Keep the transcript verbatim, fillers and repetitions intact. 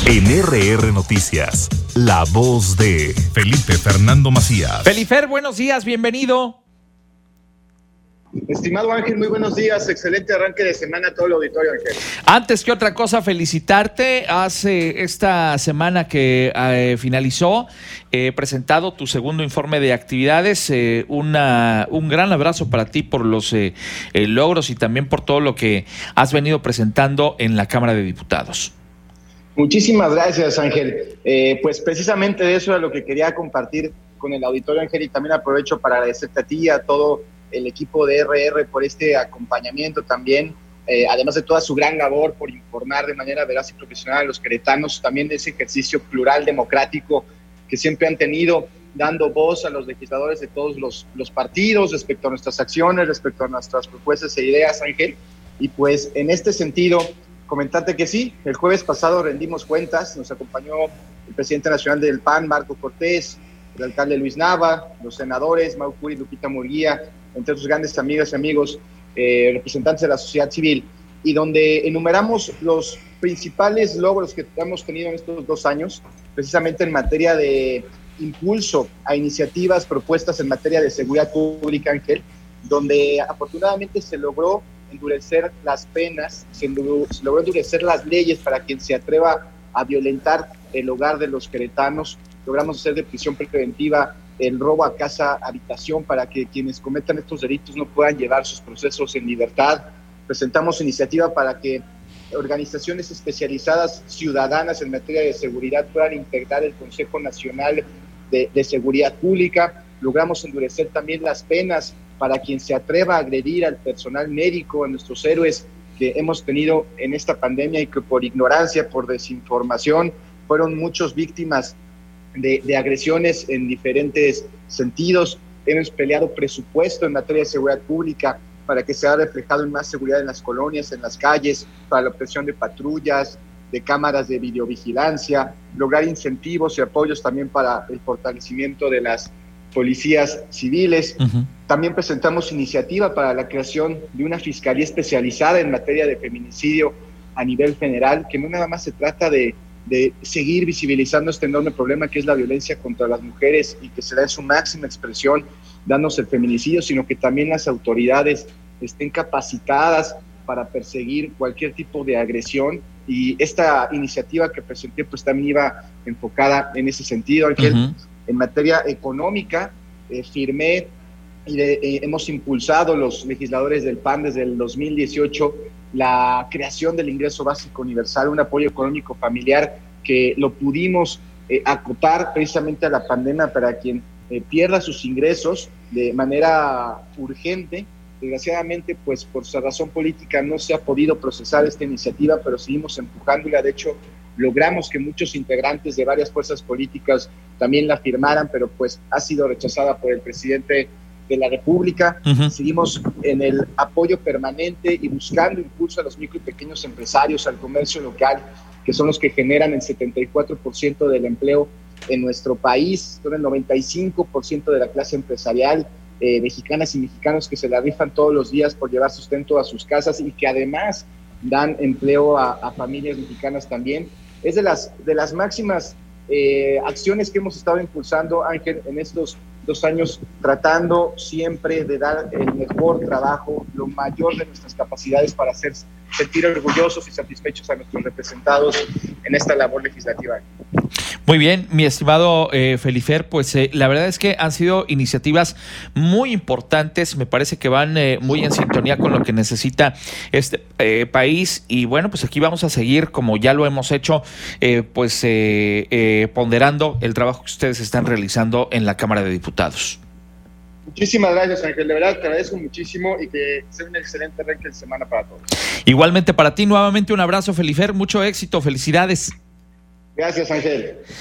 En R R Noticias, la voz de Felipe Fernando Macías. Felifer, buenos días, bienvenido. Estimado Ángel, muy buenos días, excelente arranque de semana a todo el auditorio, Ángel. Antes que otra cosa, felicitarte. Hace esta semana que eh, finalizó, he eh, presentado tu segundo informe de actividades. Eh, una, un gran abrazo para ti por los eh, eh, logros y también por todo lo que has venido presentando en la Cámara de Diputados. Muchísimas gracias, Ángel. Eh, pues precisamente de eso era lo que quería compartir con el auditorio, Ángel, y también aprovecho para agradecerte a ti y a todo el equipo de R R por este acompañamiento también, eh, además de toda su gran labor por informar de manera veraz y profesional a los queretanos, también de ese ejercicio plural democrático que siempre han tenido, dando voz a los legisladores de todos los, los partidos respecto a nuestras acciones, respecto a nuestras propuestas e ideas, Ángel. Y pues en este sentido, comentarte que sí, el jueves pasado rendimos cuentas, nos acompañó el presidente nacional del P A N, Marco Cortés, el alcalde Luis Nava, los senadores, Mau Curi y Lupita Murguía, entre otros grandes amigas y amigos, eh, representantes de la sociedad civil, y donde enumeramos los principales logros que hemos tenido en estos dos años, precisamente en materia de impulso a iniciativas, propuestas en materia de seguridad pública, Ángel, donde afortunadamente se logró endurecer las penas, se, endur- se logró endurecer las leyes para quien se atreva a violentar el hogar de los queretanos. Logramos hacer de prisión preventiva el robo a casa, habitación, para que quienes cometan estos delitos no puedan llevar sus procesos en libertad. Presentamos iniciativa para que organizaciones especializadas ciudadanas en materia de seguridad puedan integrar el Consejo Nacional de, de Seguridad Pública. Logramos endurecer también las penas para quien se atreva a agredir al personal médico, a nuestros héroes que hemos tenido en esta pandemia y que por ignorancia, por desinformación, fueron muchos víctimas de, de agresiones en diferentes sentidos. Hemos peleado presupuesto en materia de seguridad pública para que sea reflejado en más seguridad en las colonias, en las calles, para la obtención de patrullas, de cámaras de videovigilancia, lograr incentivos y apoyos también para el fortalecimiento de las policías civiles. Uh-huh. También presentamos iniciativa para la creación de una fiscalía especializada en materia de feminicidio a nivel general, que no nada más se trata de, de seguir visibilizando este enorme problema que es la violencia contra las mujeres y que se da en su máxima expresión dándose el feminicidio, sino que también las autoridades estén capacitadas para perseguir cualquier tipo de agresión. Y esta iniciativa que presenté pues también iba enfocada en ese sentido, Ángel. Uh-huh. En materia económica, eh, firmé y de, eh, hemos impulsado los legisladores del P A N desde el dos mil dieciocho la creación del ingreso básico universal, un apoyo económico familiar que lo pudimos eh, acotar precisamente a la pandemia para quien eh, pierda sus ingresos de manera urgente. Desgraciadamente, pues por su razón política no se ha podido procesar esta iniciativa, pero seguimos empujándola. De hecho, logramos que muchos integrantes de varias fuerzas políticas también la firmaran, pero pues ha sido rechazada por el presidente de la República. Uh-huh. Seguimos en el apoyo permanente y buscando impulso a los micro y pequeños empresarios, al comercio local, que son los que generan el setenta y cuatro por ciento del empleo en nuestro país, son el noventa y cinco por ciento de la clase empresarial, eh, mexicanas y mexicanos que se la rifan todos los días por llevar sustento a sus casas y que además dan empleo a, a familias mexicanas también. Es de las, de las máximas eh, acciones que hemos estado impulsando, Ángel, en estos dos años, tratando siempre de dar el mejor trabajo, lo mayor de nuestras capacidades para hacer sentir orgullosos y satisfechos a nuestros representados en esta labor legislativa. Muy bien, mi estimado eh, Felifer, pues eh, la verdad es que han sido iniciativas muy importantes, me parece que van eh, muy en sintonía con lo que necesita este eh, país y bueno, pues aquí vamos a seguir como ya lo hemos hecho, eh, pues eh, eh, ponderando el trabajo que ustedes están realizando en la Cámara de Diputados. Muchísimas gracias, Ángel, de verdad te agradezco muchísimo y que sea un excelente arranque de semana para todos. Igualmente para ti, nuevamente un abrazo, Felifer, mucho éxito, felicidades. Gracias, Ángel.